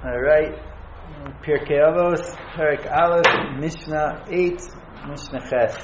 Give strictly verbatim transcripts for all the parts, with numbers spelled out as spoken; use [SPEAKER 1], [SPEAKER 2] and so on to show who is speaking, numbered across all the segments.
[SPEAKER 1] All right. Pirkei Avos, Perek Aleph, Mishnah eight, Mishnah Ches.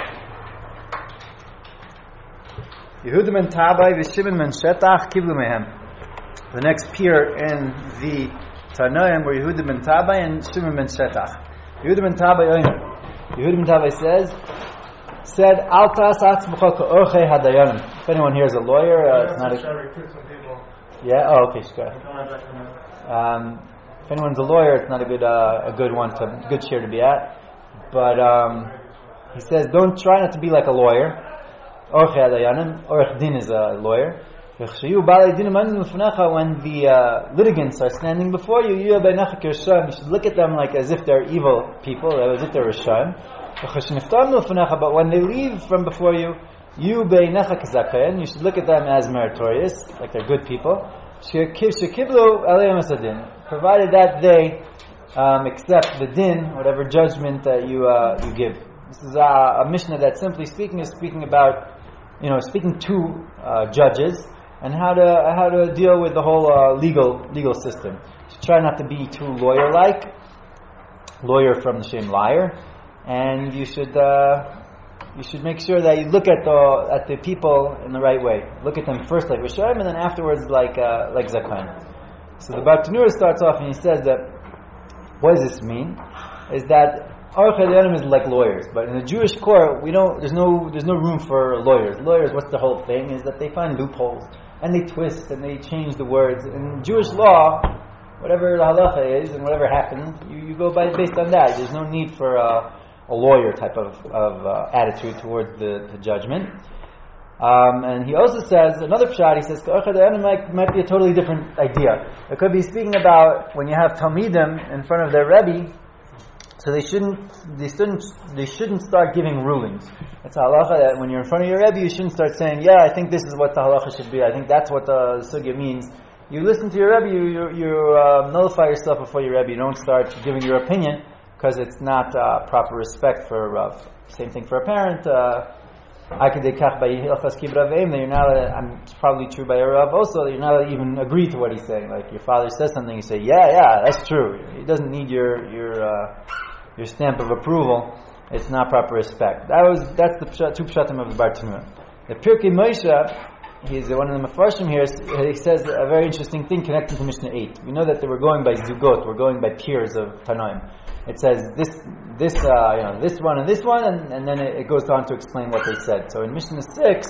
[SPEAKER 1] Yehuda ben Tabai v'Shimon ben Shetach kiblu mehem. The next peer in the Tanoim were Yehuda ben Tabai and Shimon ben Shetach. Yehuda ben Tabai oiner. Yehuda ben Tabai says, said, Al tas atzmucha ka'orchei hadayanim. If anyone here is a lawyer, uh, it's not a... Yeah? Oh, okay, sure. Um, if anyone's a lawyer, it's not a good uh, a good one to good chair to be at. But um, he says, don't try not to be like a lawyer. Orchei hadayanim. Orech din is a lawyer. When the uh, litigants are standing before you, you should look at them like as if they're evil people, as if they're Rishon. But when they leave from before you, you you should look at them as meritorious, like they're good people. Provided that they um, accept the din, whatever judgment that you uh, you give. This is a, a Mishnah that, simply speaking, is speaking about, you know, speaking to uh, judges and how to how to deal with the whole uh, legal legal system. So try not to be too lawyer-like, lawyer from the same liar, and you should uh, you should make sure that you look at the at the people in the right way. Look at them first like Rishonim, and then afterwards like uh, like Zakhan. So the Bartanura starts off and he says that, what does this mean? Is that Orchei hadayanim is like lawyers, but in the Jewish court we don't. There's no there's no room for lawyers. Lawyers, what's the whole thing? Is that they find loopholes and they twist and they change the words. In Jewish law, whatever the halacha is and whatever happens, you, you go by based on that. There's no need for uh, a lawyer type of, of uh, attitude towards the, the judgment. Um, and he also says, another pshat, he says, Orchei hadayanim might, might be a totally different idea. It could be speaking about when you have Talmidim in front of their Rebbe, so they shouldn't, they shouldn't, they shouldn't start giving rulings. It's a halacha that when you're in front of your Rebbe, you shouldn't start saying, yeah, I think this is what the halacha should be. I think that's what the sugya means. You listen to your Rebbe, you, you, you uh, nullify yourself before your Rebbe. You don't start giving your opinion, because it's not uh, proper respect for a Rav. Same thing for a parent. Uh, you're not, I'm, it's probably true by a Rav also, that you're not even agree to what he's saying. Like your father says something, you say, yeah, yeah, that's true. He doesn't need your your uh, your stamp of approval. It's not proper respect. That was that's the pshat, two pshatim of the Bartanura. The Pirkei Moshe, he's one of the Mefarshim here. He says a very interesting thing connecting to Mishnah eight. We know that they were going by zugot, we're going by peers of Tanoim. It says this, this, uh, you know, this one and this one, and, and then it, it goes on to explain what they said. So in Mishnah six,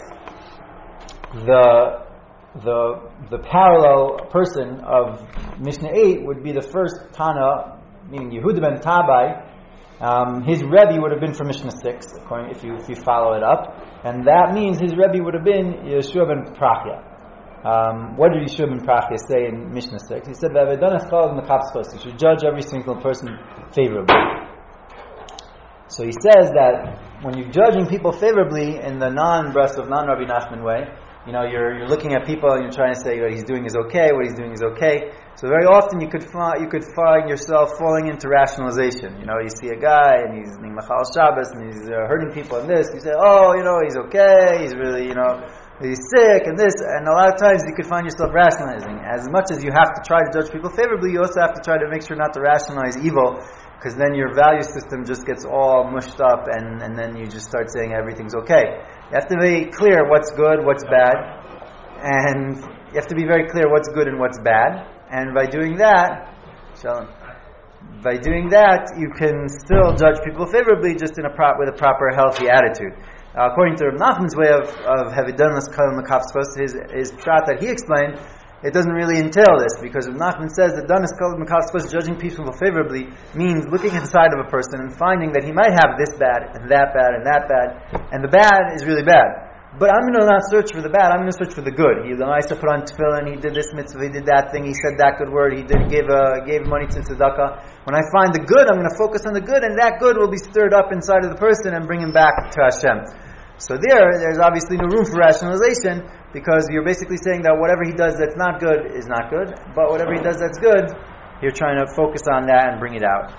[SPEAKER 1] the the the parallel person of Mishnah eight would be the first Tana, meaning Yehuda ben Tabai. Um, his Rebbe would have been from Mishnah six, according if you if you follow it up, and that means his Rebbe would have been Yeshua ben Prachya. Um, what did Yeshua ben Prachya say in Mishnah six? He said, you should judge every single person favorably. So he says that when you're judging people favorably in the non-Breslov, non-Rabbi Nachman way, you know, you're you're looking at people and you're trying to say what he's doing is okay, what he's doing is okay. So very often you could find you could find yourself falling into rationalization. You know, you see a guy and he's being Machal Shabbos and he's uh, hurting people and this. You say, oh, you know, he's okay. He's really, you know, he's sick and this. And a lot of times you could find yourself rationalizing. As much as you have to try to judge people favorably, you also have to try to make sure not to rationalize evil, because then your value system just gets all mushed up and, and then you just start saying everything's okay. You have to be clear what's good, what's bad, and you have to be very clear what's good and what's bad. And by doing that, Shalom, by doing that, you can still judge people favorably, just in a prop with a proper, healthy attitude. Uh, according to Reb Nachman's way of of Havidanas Kal Makavskos, his his pshat that he explained, it doesn't really entail this, because Reb Nachman says that Danas Kal Makavskos, judging people favorably, means looking inside of a person and finding that he might have this bad and that bad and that bad, and the bad is really bad. But I'm going to not search for the bad, I'm going to search for the good. He Lamaisa put on tefillin, he did this mitzvah, he did that thing, he said that good word, he did gave uh, gave money to tzedakah. When I find the good, I'm going to focus on the good, and that good will be stirred up inside of the person and bring him back to Hashem. So there, there's obviously no room for rationalization, because you're basically saying that whatever he does that's not good is not good, but whatever he does that's good, you're trying to focus on that and bring it out.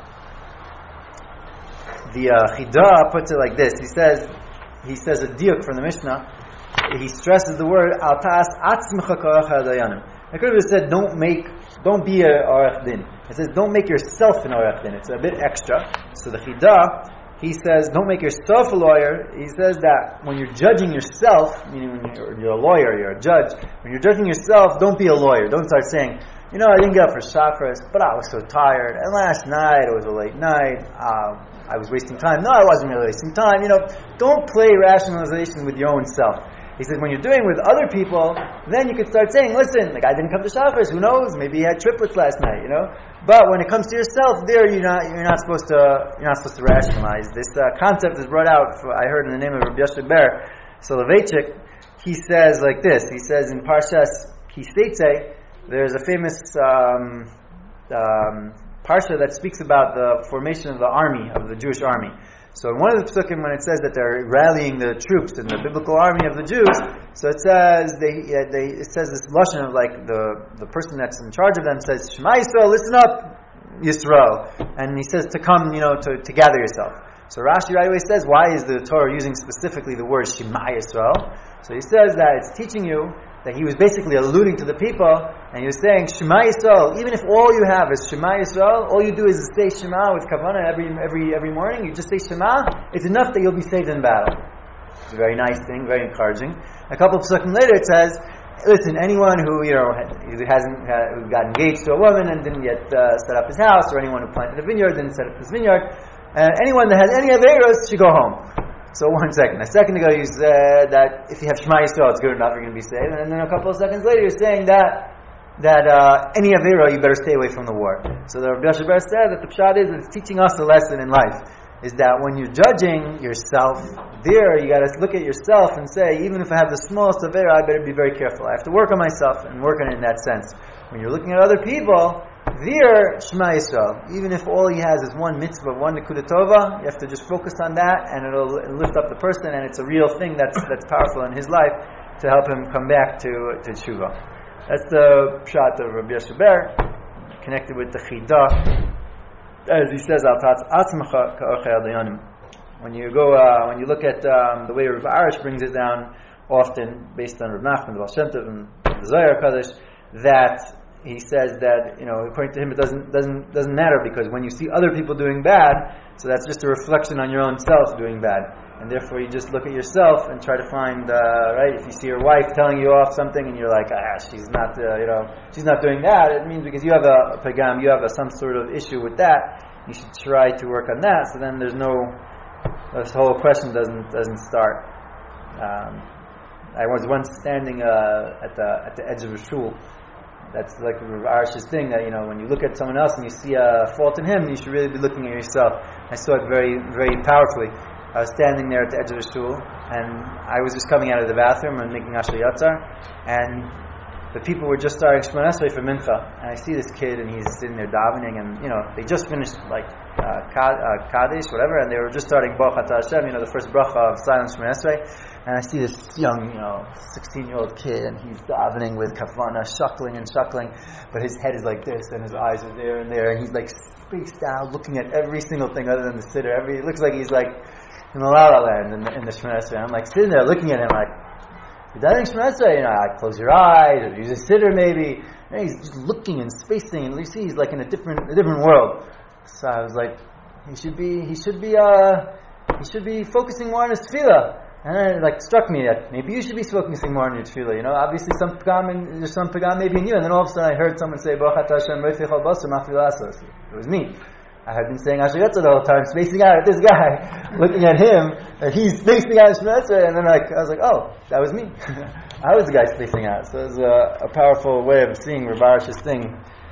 [SPEAKER 1] The uh, Chidah puts it like this. He says, he says a diuk from the Mishnah. He stresses the word al ta'as atzmecha ka'orchei hadayanim. I could have said, don't make don't be a orech din. It says don't make yourself an orech din. It's a bit extra. So the Chidah, he says, don't make yourself a lawyer. He says that when you're judging yourself, meaning when you're, you're a lawyer, you're a judge, when you're judging yourself, don't be a lawyer. Don't start saying, you know, I didn't get up for Shacharis, but I was so tired, and last night it was a late night, uh, I was wasting time. No, I wasn't really wasting time. You know, don't play rationalization with your own self. He says, when you're doing it with other people, then you could start saying, listen, like I didn't come to Shacharis, who knows, maybe he had triplets last night, you know. But when it comes to yourself, there you're not you're not supposed to you're not supposed to rationalize. This uh, concept is brought out. For, I heard in the name of Rabbi Yoshe Ber Soloveitchik. He says like this. He says in Parshas Kiseitze, there's a famous um, um, parsha that speaks about the formation of the army of the Jewish army. So in one of the psukim, when it says that they're rallying the troops in the biblical army of the Jews, so it says they, uh, they it says this lashon of like the the person that's in charge of them says, Shema Yisrael, listen up, Yisrael, and he says to come, you know, to, to gather yourself. So Rashi right away says, why is the Torah using specifically the word Shema Yisrael? So he says that it's teaching you that he was basically alluding to the people, and he was saying, Shema Yisrael, even if all you have is Shema Yisrael, all you do is say Shema with Kavanah every every every morning, you just say Shema, it's enough that you'll be saved in battle. It's a very nice thing, very encouraging. A couple of seconds later it says, listen, anyone who, you know, either hasn't uh, who got engaged to a woman and didn't yet uh, set up his house, or anyone who planted a vineyard didn't set up his vineyard, uh, anyone that has any averos should go home. So one second. A second ago you said that if you have Shema Yisrael, it's good enough, you're going to be saved. And then a couple of seconds later you're saying that that uh, any Avera, you better stay away from the war. So the Rabbi Yoshe Ber said that the pshat is that it's teaching us a lesson in life. Is that when you're judging yourself, there you got to look at yourself and say, even if I have the smallest Avera, I better be very careful. I have to work on myself and work on it in that sense. When you're looking at other people, there, Shema Yisrael. Even if all he has is one mitzvah, one nekuda tova, you have to just focus on that, and it'll lift up the person, and it's a real thing that's that's powerful in his life to help him come back to to tshuva. That's the pshat of Rabbi Yoshe Ber, connected with the Chidah. As he says, Al Tatz Atzmacha Ka'orchei Adayonim. When you go, uh, when you look at um, the way Rav Arish brings it down, often based on Rav Nachman, the Baal Shem Tov, and the Zohar Kadosh, that he says that, you know, according to him, it doesn't doesn't doesn't matter, because when you see other people doing bad, so that's just a reflection on your own self doing bad, and therefore you just look at yourself and try to find uh, right. If you see your wife telling you off something and you're like, ah, she's not, uh, you know, she's not doing that, it means because you have a, a pagam, you have a, some sort of issue with that. You should try to work on that. So then there's no, this whole question doesn't doesn't start. Um, I was once standing uh, at the at the edge of a shul. That's like Rav Arish's thing, that, you know, when you look at someone else and you see a fault in him, you should really be looking at yourself. I saw it very, very powerfully. I was standing there at the edge of the shul, and I was just coming out of the bathroom and making Asher Yatzar, and the people were just starting Shemona Esrei for Mincha, and I see this kid, and he's sitting there davening, and, you know, they just finished, like, uh, Kaddish, whatever, and they were just starting Baruch Atah Hashem, you know, the first bracha of silent Shemona Esrei, and I see this young, you know, sixteen-year-old kid, and he's davening with kavana, shuckling and shuckling, but his head is like this, and his eyes are there and there, and he's like spaced out, looking at every single thing other than the siddur. Every, it looks like he's like in the La La Land in the, in the Shemona Esrei. I'm like sitting there looking at him like, you're davening Shemona Esrei, you know, I close your eyes, or use a siddur maybe, and he's just looking and spacing, and you see he's like in a different a different world. So I was like, he should be, he should be, uh, he should be focusing more on his tefillah. And then it like struck me that maybe you should be focusing more on your tefillah. You know, obviously some pagam, in, there's some pagam maybe in you. And then all of a sudden I heard someone say, Baruch Atah Hashem Reifich al Basar Mafil Asos. It was me. I had been saying Asher Yatzar the whole time, spacing out at this guy, looking at him, and he's spacing out Shemona Esrei, and then like, I was like, oh, that was me. I was the guy spacing out. So it was a, a powerful way of seeing Rav Arish's thing.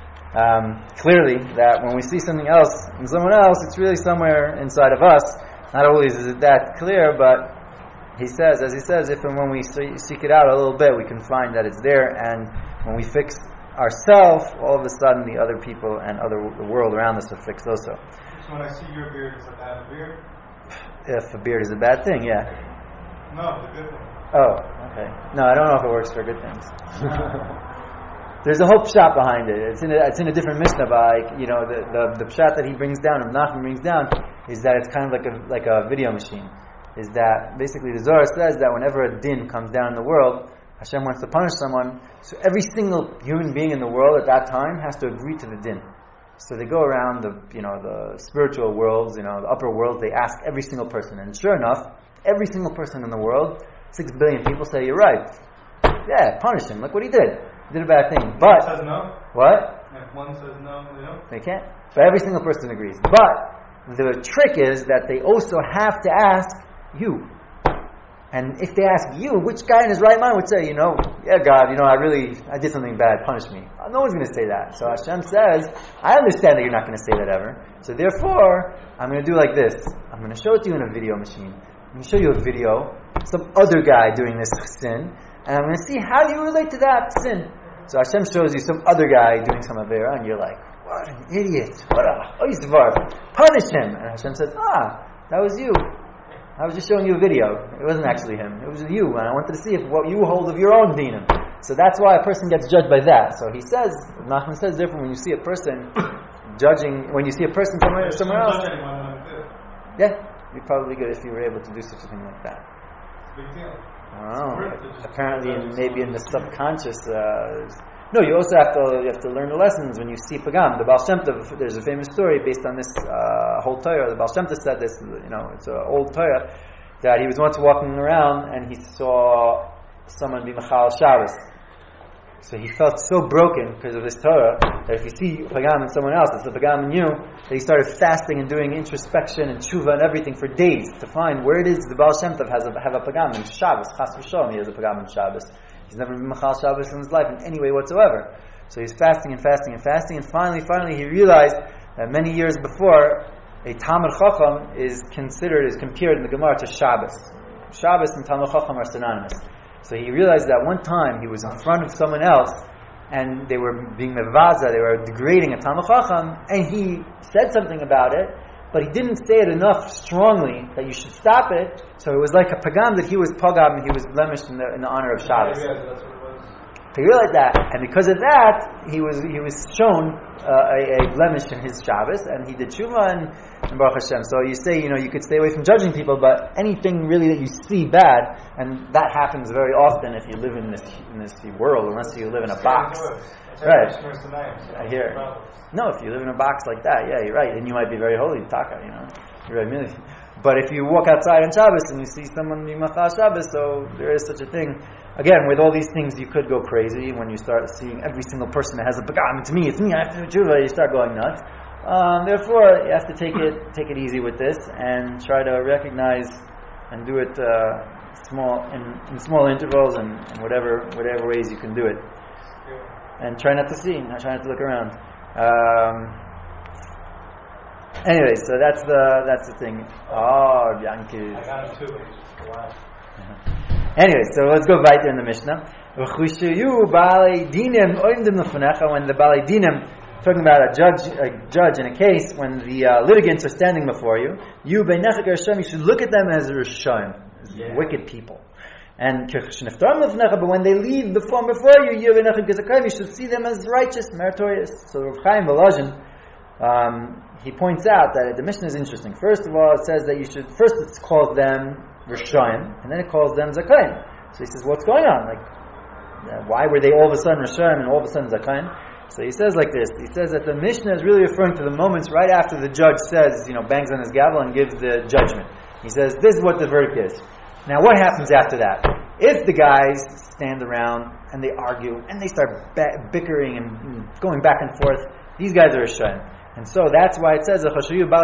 [SPEAKER 1] Um, clearly, that when we see something else in someone else, it's really somewhere inside of us. Not always is it that clear, but he says, as he says, if and when we seek it out a little bit, we can find that it's there, and when we fix ourselves, all of a sudden the other people and other the world around us will fix also.
[SPEAKER 2] So when I see your beard, is a bad beard?
[SPEAKER 1] If a beard is a bad thing, yeah.
[SPEAKER 2] No, the good thing.
[SPEAKER 1] Oh, okay. No, I don't know if it works for good things. There's a whole pshat behind it. It's in a, it's in a different mishnah, but like, you know, the, the the pshat that he brings down, or Nachman brings down, is that it's kind of like a like a video machine. Is that basically the Zohar says that whenever a din comes down in the world, Hashem wants to punish someone, so every single human being in the world at that time has to agree to the din. So they go around the, you know, the spiritual worlds, you know, the upper worlds, they ask every single person. And sure enough, every single person in the world, six billion people say, you're right. Yeah, punish him. Look what he did. He did a bad thing. But,
[SPEAKER 2] One says no.
[SPEAKER 1] What?
[SPEAKER 2] If one says no, they don't.
[SPEAKER 1] They can't. But every single person agrees. But the trick is that they also have to ask you. And if they ask you, which guy in his right mind would say, you know, yeah, God, you know, I really, I did something bad, punish me. No one's going to say that. So Hashem says, I understand that you're not going to say that ever. So therefore, I'm going to do like this. I'm going to show it to you in a video machine. I'm going to show you a video, some other guy doing this sin, and I'm going to see how you relate to that sin. So Hashem shows you some other guy doing some avera, and you're like, what an idiot. What a oisvar. Punish him. And Hashem says, ah, that was you. I was just showing you a video. It wasn't actually him. It was you. And I wanted to see if what you hold of your own dinim. So that's why a person gets judged by that. So he says, Nachman says, therefore, when you see a person judging, when you see a person somewhere, somewhere else, yeah, you're probably good if you were able to do such a thing like that.
[SPEAKER 2] Big deal.
[SPEAKER 1] I don't know. Apparently, in, maybe in the subconscious. Uh, no, you also have to you have to learn the lessons when you see pagam. The Baal Shem Tov, there's a famous story based on this uh, whole Torah. The Baal Shem Tov said this. You know, it's an old Torah that he was once walking around and he saw someone be Machal Shabbos. So he felt so broken because of this Torah that if you see pagam in someone else, it's the pagam in you. That he started fasting and doing introspection and tshuva and everything for days to find where it is the Baal Shem Tov has a, have a pagam in Shabbos. Chas v'sholom, he has a pagam in Shabbos. He's never been Machal Shabbos in his life in any way whatsoever. So he's fasting and fasting and fasting, and finally, finally he realized that many years before, a Talmid Chacham is considered, is compared in the Gemara to Shabbos. Shabbos and Talmid Chacham are synonymous. So he realized that one time he was in front of someone else, and they were being mevaza, they were degrading a Talmid Chacham, and he said something about it, but he didn't say it enough strongly that you should stop it. So it was like a pagam that he was pagam and he was blemished in the, in the honor of Shabbos.
[SPEAKER 2] Yeah, that's what it was.
[SPEAKER 1] He realized that, and because of that, he was he was shown uh, a, a blemish in his Shabbos, and he did tshuva and, and Baruch Hashem. So you say, you know, you could stay away from judging people, but anything really that you see bad, and that happens very often if you live in this in this world, unless you live in a box. Right. I hear. No, if you live in a box like that, yeah, you're right. And you might be very holy, taka, you know. You're right, but if you walk outside on Shabbos and you see someone being Machal Shabbos, so there is such a thing. Again, with all these things, you could go crazy when you start seeing every single person that has a pagam. It's me, it's me, I have to do tshuva. You start going nuts. Um, therefore, you have to take it take it easy with this and try to recognize and do it uh, small in, in small intervals and, and whatever whatever ways you can do it. And try not to see, not try not to look around. Um, anyway, so that's the that's the thing. Oh, Yankee.
[SPEAKER 2] I got him too. Wow.
[SPEAKER 1] Anyway, so let's go weiter in the Mishnah. When the Balei Dinim, talking about a judge, a judge in a case, when the uh, litigants are standing before you, you you should look at them as Rishon, as yeah. wicked people. And but when they leave the form before you, you should see them as righteous, meritorious. So Rav Chaim Volozhin, um, he points out that the Mishnah is interesting. First of all, it says that you should, first it calls them Rishayim, and then it calls them Zakayim. So he says, what's going on? Like, uh, why were they all of a sudden Rishayim and all of a sudden Zakayim? So he says like this, he says that the Mishnah is really referring to the moments right after the judge says, you know, bangs on his gavel and gives the judgment. He says, this is what the verdict is. Now what happens after that? If the guys stand around and they argue and they start ba- bickering and going back and forth, these guys are Rishayim. And so that's why it says,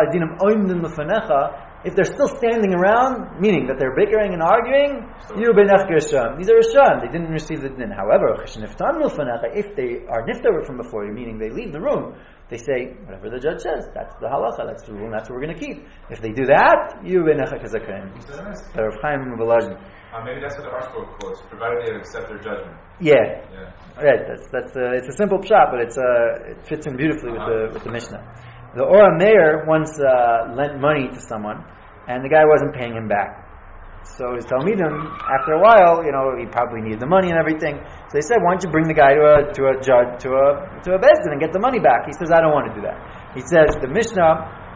[SPEAKER 1] if they're still standing around, meaning that they're bickering and arguing, you benach gersham. These are Rishon. They didn't receive the din. However, if they are niftar from before you, meaning they leave the room, they say, whatever the judge says, that's the halacha, that's the rule, and that's what we're going to keep. If they do that, you benach kazakim. The Rav Chaim Volozhin.
[SPEAKER 3] Uh, maybe that's what the Arshbo quotes, provided they accept their judgment.
[SPEAKER 1] Yeah.
[SPEAKER 3] Yeah.
[SPEAKER 1] Right. That's that's uh, it's a simple pshat, but it's uh, it fits in beautifully with the with the Mishnah. The Ora Meir once uh, lent money to someone, and the guy wasn't paying him back. So his Talmidim, after a while, you know, he probably needed the money and everything. So they said, "Why don't you bring the guy to a to a judge to a to a bezdin and get the money back?" He says, "I don't want to do that." He says, "The Mishnah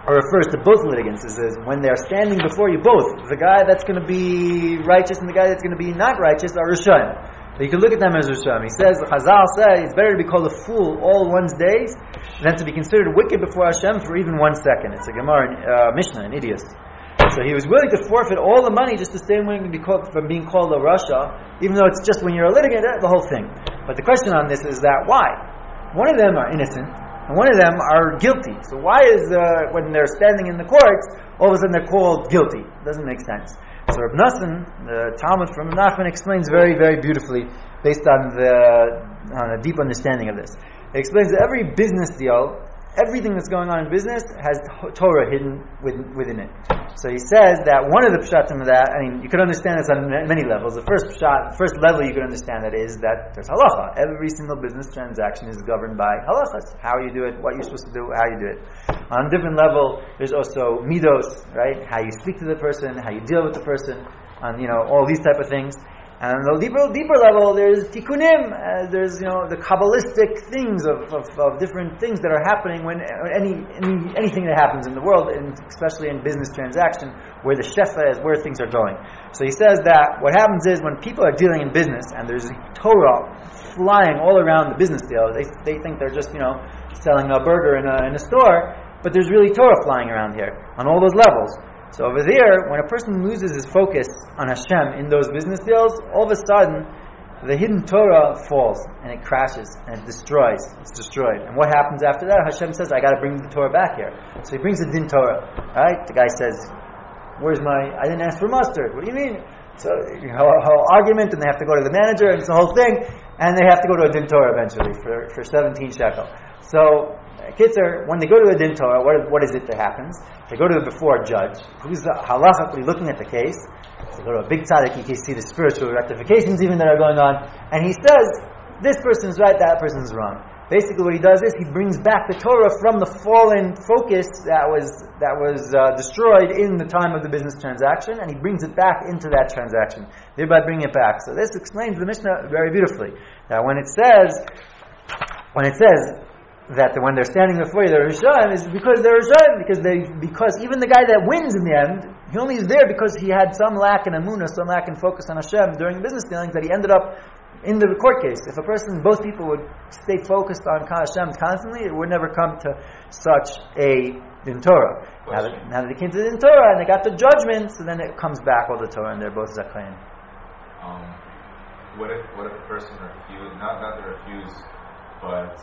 [SPEAKER 1] or refers to both litigants. It says when they're standing before you, both the guy that's going to be righteous and the guy that's going to be not righteous are Rishon. So you can look at them as Rishon. He says, Chazal says it's better to be called a fool all one's days than to be considered wicked before Hashem for even one second. It's a Gemara, uh, Mishnah, an idiot. So he was willing to forfeit all the money just to stay willing to be called, from being called a Rasha, even though it's just when you're a litigant, the whole thing. But the question on this is that why? One of them are innocent, and one of them are guilty. So why is, uh, when they're standing in the courts, all of a sudden they're called guilty? It doesn't make sense. So Reb Nosson, the Talmud from Reb Nachman, explains very, very beautifully, based on the on a deep understanding of this. It explains that every business deal, everything that's going on in business has Torah hidden within, within it. So he says that one of the pshatim of that, I mean, you could understand this on many levels. The first pshat, first level you could understand that is that there's halacha. Every single business transaction is governed by halachas. How you do it, what you're supposed to do, how you do it. On a different level, there's also midos, right? How you speak to the person, how you deal with the person, on, you know, all these type of things. And on the deeper, deeper level, there's tikkunim. Uh, there's, you know, the kabbalistic things of, of, of different things that are happening when any, any anything that happens in the world, and especially in business transaction, where the shefa is, where things are going. So he says that what happens is when people are dealing in business and there's Torah flying all around the business deal, they they think they're just, you know, selling a burger in a in a store, but there's really Torah flying around here on all those levels. So over there, when a person loses his focus on Hashem in those business deals, all of a sudden, the hidden Torah falls, and it crashes, and it destroys. It's destroyed. And what happens after that? Hashem says, I got to bring the Torah back here. So he brings the din Torah. Right? The guy says, where's my, I didn't ask for mustard. What do you mean? So you know, a whole argument, and they have to go to the manager, and it's the whole thing, and they have to go to a din Torah eventually for, for seventeen shekel. So, Kitzer, when they go to a din Torah, what, what is it that happens? They go to the before a judge, who's the halachically looking at the case. They go to a big tzaddik, you can see the spiritual rectifications even that are going on, and he says, this person's right, that person's wrong. Basically what he does is, he brings back the Torah from the fallen focus that was that was uh, destroyed in the time of the business transaction, and he brings it back into that transaction, thereby bringing it back. So this explains the Mishnah very beautifully, that when it says, when it says, that when they're standing before you, they're Rishon, is because they're Rishon, because they, because even the guy that wins in the end, he only is there because he had some lack in Amunah, some lack in focus on Hashem during business dealings, that he ended up in the court case. If a person, both people would stay focused on Hashem constantly, it would never come to such a din Torah. Now that, now that they came to the din Torah and they got the judgment, so then it comes back all the Torah and they're both Zakhaim.
[SPEAKER 3] Um, what if what if a person refused, not not to refuse, but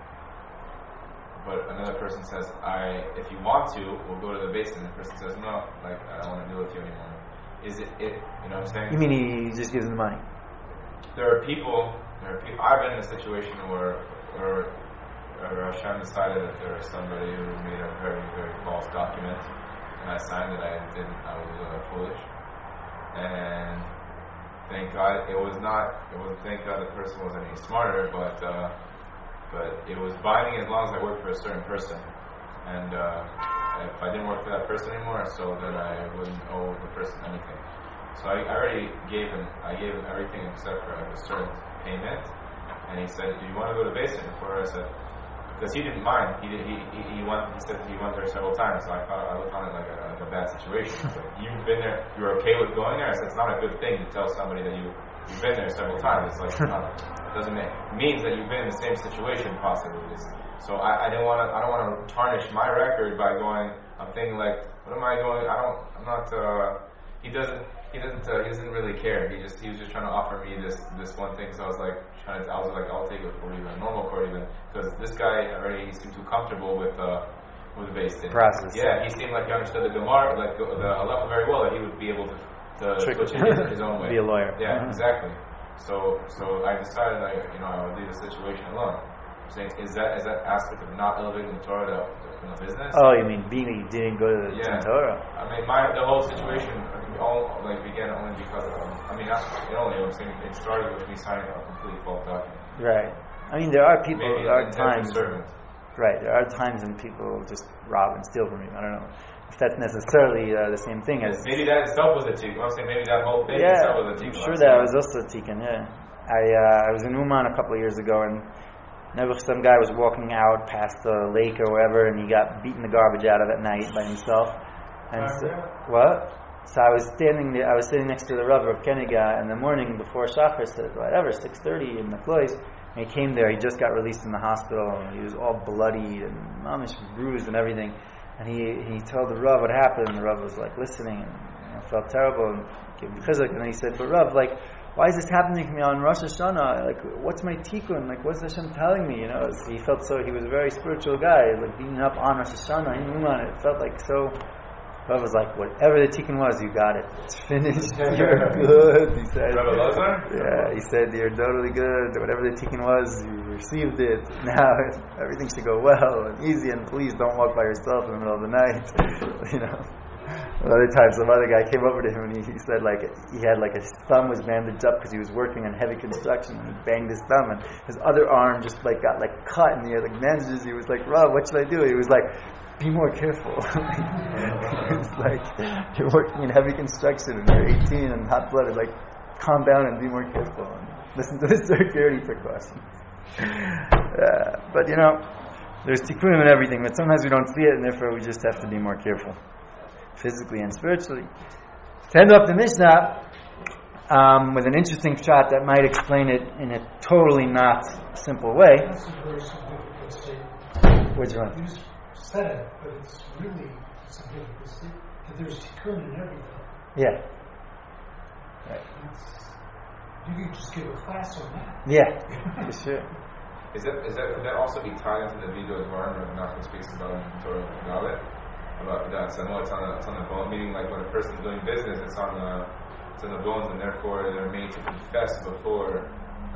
[SPEAKER 3] But another person says, "I, if you want to, we'll go to the basin." And the person says, "No, like I don't want to deal with you anymore." Is it it? You know what I'm saying?
[SPEAKER 1] You mean he just gives them the money?
[SPEAKER 3] There are people. There are people. I've been in a situation where where, where Hashem decided that there was somebody who made a very very false document, and I signed it. I didn't. I was uh, foolish, and thank God it was not. It was thank God the person wasn't any smarter, but. Uh, But it was binding as long as I worked for a certain person. And uh, if I didn't work for that person anymore, so then I wouldn't owe the person anything. So I, I already gave him, I gave him everything except for like a certain payment. And he said, "Do you want to go to Basin?" Before I said, because he didn't mind. He did, he he he, went, he said he went there several times. So I thought I looked on it like a, like a bad situation. So you've been there. You're okay with going there? I said, it's not a good thing to tell somebody that you you've been there several times. It's like not, it doesn't make it means that you've been in the same situation possibly. So I, I didn't want to. I don't want to tarnish my record by going. I'm thinking like, what am I going? I don't. I'm not. Uh, he doesn't. He doesn't. Uh, he doesn't really care. He just. He was just trying to offer me this this one thing. So I was like trying to. I was like, I'll take it for even a normal court even because this guy already he seemed too comfortable with uh with the base
[SPEAKER 1] process.
[SPEAKER 3] Yeah, he seemed like he understood the Gemara, like the halacha very well. That he would be able to. To switch it in his own way.
[SPEAKER 1] Be a lawyer.
[SPEAKER 3] Yeah,
[SPEAKER 1] mm-hmm.
[SPEAKER 3] exactly. So, so I decided, I, you know, I would leave the situation alone. I'm saying, is that is that aspect of not elevating the Torah to, in the business?
[SPEAKER 1] Oh, you mean being you didn't go to the
[SPEAKER 3] yeah.
[SPEAKER 1] Torah?
[SPEAKER 3] I mean, my the whole situation all like began only because of. I mean, not it only. I'm saying it started with me signing a completely false document.
[SPEAKER 1] Right. I mean, there are people.
[SPEAKER 3] Maybe
[SPEAKER 1] there are times.
[SPEAKER 3] Servant.
[SPEAKER 1] Right. There are times when people just rob and steal from you. I don't know. If that's necessarily uh, the same thing as
[SPEAKER 3] maybe that itself was a tikkun. I'm saying maybe that whole thing
[SPEAKER 1] yeah,
[SPEAKER 3] itself was a tikkun.
[SPEAKER 1] I'm sure that was also a tikkun. Yeah, I uh, I was in Uman a couple of years ago, and Never some guy was walking out past the lake or wherever, and he got beaten the garbage out of at night by himself. And so, what? So I was standing there. I was sitting next to the Rav of Keniga in the morning before Shachar, said whatever, six thirty in the place. And he came there. He just got released from the hospital, and he was all bloody and mamish bruised and everything. And he he told the Rav what happened, and the Rav was like listening, and you know, felt terrible and gave him chizuk. And then he said, "But Rav, like, why is this happening to me on Rosh Hashanah? Like, what's my tikkun? Like, what's Hashem telling me?" You know, he felt so. He was a very spiritual guy, like beaten up on Rosh Hashanah. He knew on it. It felt like so. Rav was like, whatever the tikkun was, you got it. It's finished. You're good. He said.
[SPEAKER 3] Rabbi Lazar?
[SPEAKER 1] Yeah, he said you're totally good. Whatever the tikkun was, you received it. Now everything should go well and easy. And please don't walk by yourself in the middle of the night. You know. Another time, some other guy came over to him and he, he said like he had like his thumb was bandaged up because he was working on heavy construction, and he banged his thumb and his other arm just like got like cut, and he had like bandages. He was like, "Rob, what should I do?" He was like, "Be more careful." It's like you're working in heavy construction and you're eighteen and hot blooded. Like, calm down and be more careful and listen to the security precautions. Uh, but you know, there's tikkunim and everything, but sometimes we don't see it, and therefore we just have to be more careful, physically and spiritually. To end up the Mishnah um, with an interesting shot that might explain it in a totally not simple way.
[SPEAKER 4] That's a very significant statement.
[SPEAKER 1] Which one?
[SPEAKER 4] You said it, but it's really significant statement that there's tikkun in everything.
[SPEAKER 1] Yeah. Right.
[SPEAKER 4] It's, you could just give a class on that.
[SPEAKER 1] Yeah, for sure.
[SPEAKER 3] Is that is that could that also be tied into the video as well? When Nachman speaks about in Torah Galet about that. So I know it's on the it's on the bone, meaning like when a person's doing business, it's on the it's on the bones, and therefore they're made to confess before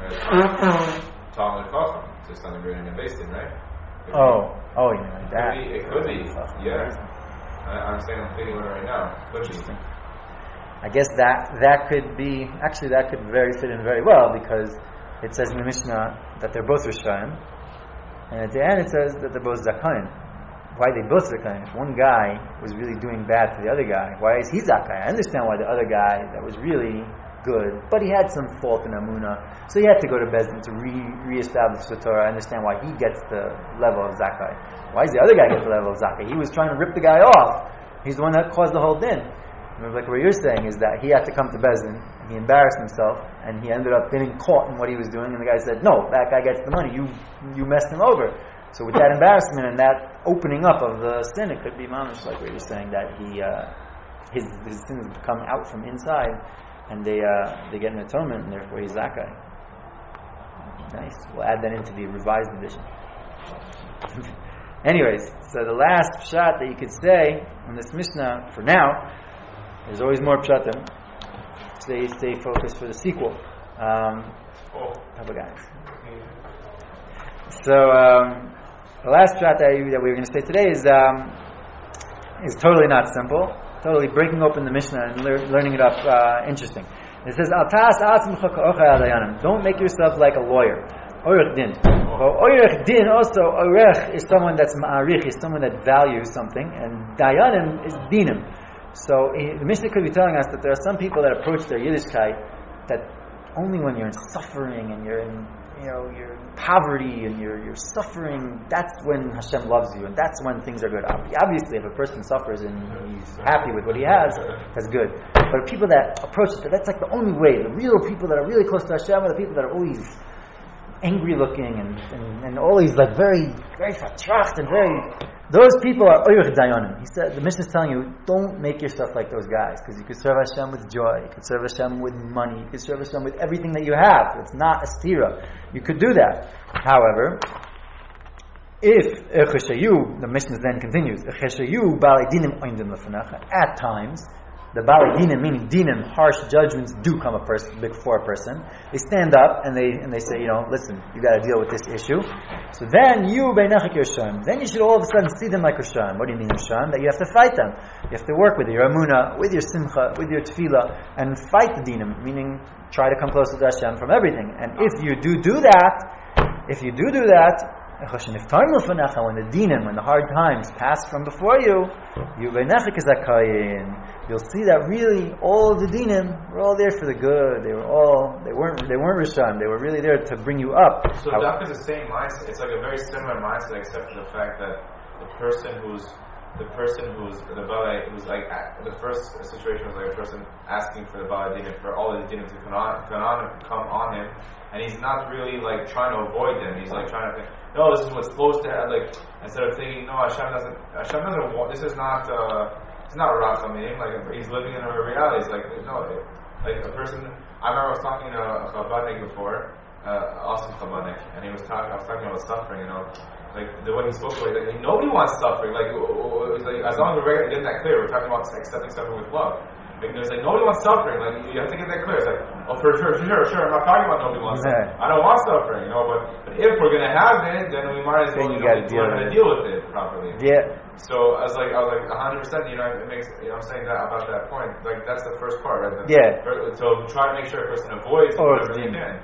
[SPEAKER 3] Talmud Chacham, just on the grading and basting, right? Could
[SPEAKER 1] Oh, be, oh, you mean like that?
[SPEAKER 3] Could be, it could be, yeah. I, I'm saying I'm thinking about it right now. Could be.
[SPEAKER 1] I guess that that could be, actually that could very fit in very well, because it says in the Mishnah that they're both Rishayim, and at the end it says that they're both Zakayim. Why are they both Zakayim? If one guy was really doing bad to the other guy, why is he Zakayim? I understand why the other guy that was really good, but he had some fault in Amunah, so he had to go to Bezdin to re re-establish the Torah. I understand why he gets the level of Zakai. Why does the other guy get the level of Zakai? He was trying to rip the guy off. He's the one that caused the whole din. Like what you're saying is that he had to come to Bezdin, he embarrassed himself, and he ended up getting caught in what he was doing, and the guy said, "No, that guy gets the money, you you messed him over." So with that embarrassment and that opening up of the sin, it could be mamish, like what you're saying, that he uh, his his sins come out from inside, and they uh, they get an atonement, and therefore he's Zakai. Nice. We'll add that into the revised edition. Anyways, so the last pshat that you could say in this Mishnah for now, there's always more pshatim. Stay, stay focused for the sequel. Um,
[SPEAKER 3] Oh.
[SPEAKER 1] couple guys. So um, the last pshat that, you, that we were going to say today is um, is totally not simple. Totally breaking open the Mishnah and lear- learning it up uh, interesting. It says, "Al ta'as atzmecha ka'ochei adayanim." Don't make yourself like a lawyer. Orech din. Well, orech din also, orech is someone that's ma'arich, is someone that values something, and dayanim is dinim. So the Mishnah could be telling us that there are some people that approach their Yiddishkeit that only when you're in suffering and you're in, you know, you're in poverty and you're you're suffering, that's when Hashem loves you, and that's when things are good. Obviously, if a person suffers and he's happy with what he has, that's good. But people that approach it, that's like the only way. The real people that are really close to Hashem are the people that are always angry looking and, and, and always like very, very fatracht and very. Those people are Oyrech Dayanim. He said, the Mishnah is telling you, don't make yourself like those guys, because you could serve Hashem with joy, you could serve Hashem with money, you could serve Hashem with everything that you have. It's not a stira. You could do that. However, if Echeshayu, the Mishnah then continues, Echeshayu Balei Dinim Oindim Lefanecha, at times, the Balei Dinim, meaning Dinim, harsh judgments, do come a person, before a person. They stand up and they and they say, you know, listen, you got to deal with this issue. So then you beinachik Rishon. Then you should all of a sudden see them like Rishon. What do you mean Rishon? That you have to fight them. You have to work with your Amunah, with your Simcha, with your Tefillah, and fight the Dinim, meaning try to come closer to Hashem from everything. And if you do do that, if you do do that, when the dinim, when the hard times pass from before you, you'll see that really all of the dinim were all there for the good. They were all they weren't they weren't rishon. They were really there to bring you up.
[SPEAKER 3] So Dafka is the same mindset. It's like a very similar mindset, except for the fact that the person who's the person who's the balai who's like the first situation was like a person asking for the balai dinim for all of the dinim to come on, come on come on him, and he's not really like trying to avoid them. He's like trying to think, no, this is what's supposed to happen. Like instead of thinking, no, Hashem doesn't Hashem doesn't want this is not uh, it's not rachamim. Like he's living in a reality. It's like no, it, like a person. I remember I was talking to a Chabadnik before, uh, awesome Chabadnik, and he was talking. I was talking about suffering, you know. Like the way he spoke about it, like, nobody wants suffering. Like, it's like as long as we're getting that clear, we're talking about accepting suffering with love. Like, there's like nobody wants suffering. Like you have to get that clear. It's like, oh, for sure, sure, sure. I'm not talking about nobody wants suffering. I don't want suffering, you know. But, but if we're gonna have it, then we might as well you know, learn how to deal with it properly.
[SPEAKER 1] Yeah.
[SPEAKER 3] So I was like, I was like, one hundred percent. You know, it makes. You know, I'm saying that about that point. Like that's the first part, right? The,
[SPEAKER 1] yeah.
[SPEAKER 3] So try to make sure a person avoids
[SPEAKER 1] or
[SPEAKER 3] whatever they can.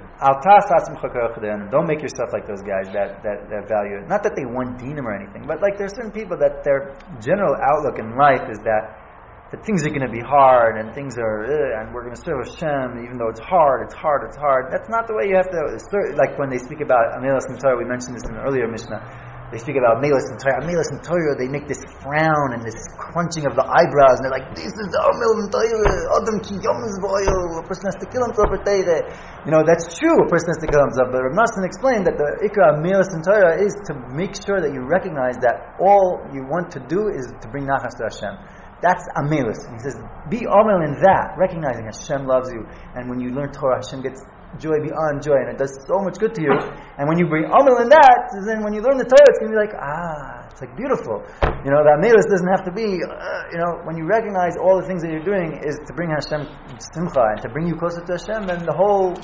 [SPEAKER 1] Don't make yourself like those guys that, that, that value it. Not that they want dinim or anything, but like there's certain people that their general outlook in life is that that things are going to be hard and things are uh, and we're going to serve Hashem even though it's hard, it's hard, it's hard. That's not the way you have to. Like when they speak about Amelas and Torah, we mentioned this in an earlier Mishnah. They speak about Amelas and Torah. Amelas and Torah, they make this frown and this crunching of the eyebrows, and they're like, "This is Amelas and Torah. Adam ki yom zvoyo. A person has to kill himself for Torah." You know, that's true. A person has to kill himself. But Rav Nosson explained that the ikra Amelas and Torah is to make sure that you recognize that all you want to do is to bring nachas to Hashem. That's Amelis. He says, be Amel in that, recognizing Hashem loves you. And when you learn Torah, Hashem gets joy beyond joy, and it does so much good to you. And when you bring Amel in that, then when you learn the Torah, it's going to be like, ah, it's like beautiful. You know, the Amelis doesn't have to be, uh, you know, when you recognize all the things that you're doing is to bring Hashem simcha, and to bring you closer to Hashem, then the whole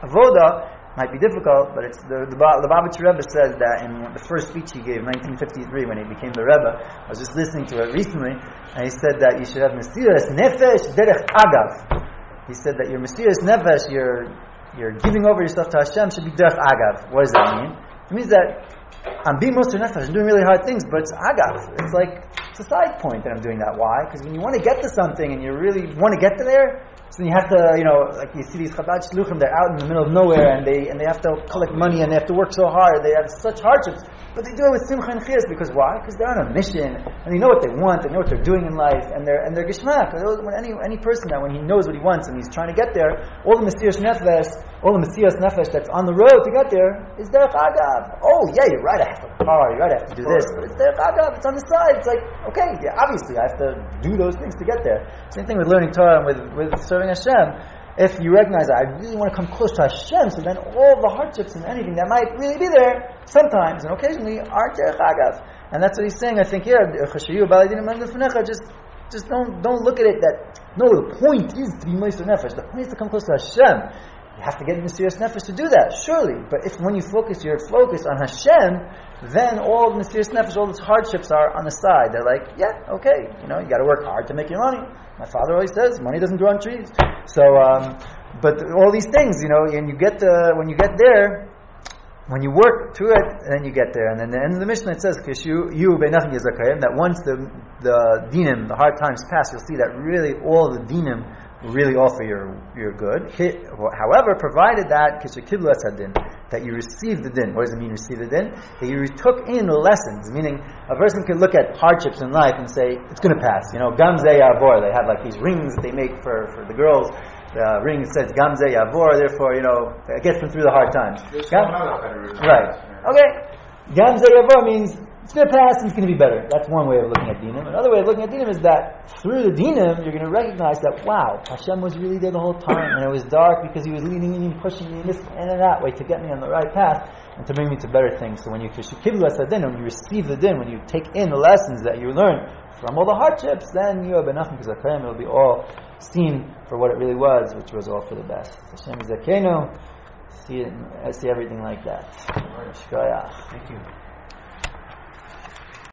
[SPEAKER 1] avoda might be difficult, but it's the the, the Lubavitcher Rebbe says that in the first speech he gave in nineteen fifty-three when he became the Rebbe. I was just listening to it recently, and he said that you should have Mesiras Nefesh Derech Agav. He said that your Mesiras Nefesh, your your giving over yourself to Hashem, should be Derech Agav. What does that mean? It means that I'm being Moser Nefesh, I'm doing really hard things, but it's Agav. It's like it's a side point that I'm doing that. Why? Because when you want to get to something and you really want to get to there, so you have to, you know, like you see these Chabad Shluchim, they're out in the middle of nowhere, and they and they have to collect money, and they have to work so hard. They have such hardships, but they do it with simcha and chiyas because why? Because they're on a mission, and they know what they want, they know what they're doing in life, and they're and they're geshmak. When any any person that when he knows what he wants and he's trying to get there, all the Mesiras Nefesh, all the Mesiras Nefesh that's on the road to get there is derech agav. Oh yeah, you're right. I have to work hard. You're right. I have to do this, but it's derech agav. It's on the side. It's like okay, yeah, obviously I have to do those things to get there. Same thing with learning Torah and with with serving Hashem. If you recognize that I really want to come close to Hashem, so then all the hardships and anything that might really be there sometimes and occasionally aren't derech agav. And that's what he's saying. I think here, just just don't don't look at it that no, the point is to be Moser Nefesh. The point is to come close to Hashem. You have to get in the serious nefesh to do that, surely. But if when you focus your focus on Hashem, then all the serious nefesh, all those hardships are on the side. They're like, yeah, okay, you know, you got to work hard to make your money. My father always says, money doesn't grow on trees. So, um, but all these things, you know, and you get the when you get there, when you work to it, then you get there. And then the end of the Mishnah it says, "Kishu you beinachim yazakayim." That once the the dinim, the hard times pass, you'll see that really all the dinim really offer your your good. However, provided that that you receive the din. What does it mean, receive the din? That you took in the lessons, meaning a person can look at hardships in life and say, it's going to pass. You know, gamze yavor, they have like these rings that they make for, for the girls. The ring says gamze yavor, therefore, you know, it gets them through the hard times. Gam- right. Okay. Gamze yavor means it's going to pass and it's going to be better. That's one way of looking at dinim. Another way of looking at dinim is that through the dinim, you're going to recognize that, wow, Hashem was really there the whole time, and it was dark because He was leading me and pushing me in this and in that way to get me on the right path and to bring me to better things. So when you kiblu as din, when you receive the din, when you take in the lessons that you learn from all the hardships, then you have benachim k'zakayim. It'll be all seen for what it really was, which was all for the best. Hashem zakenu. See it, see everything like that. Thank you.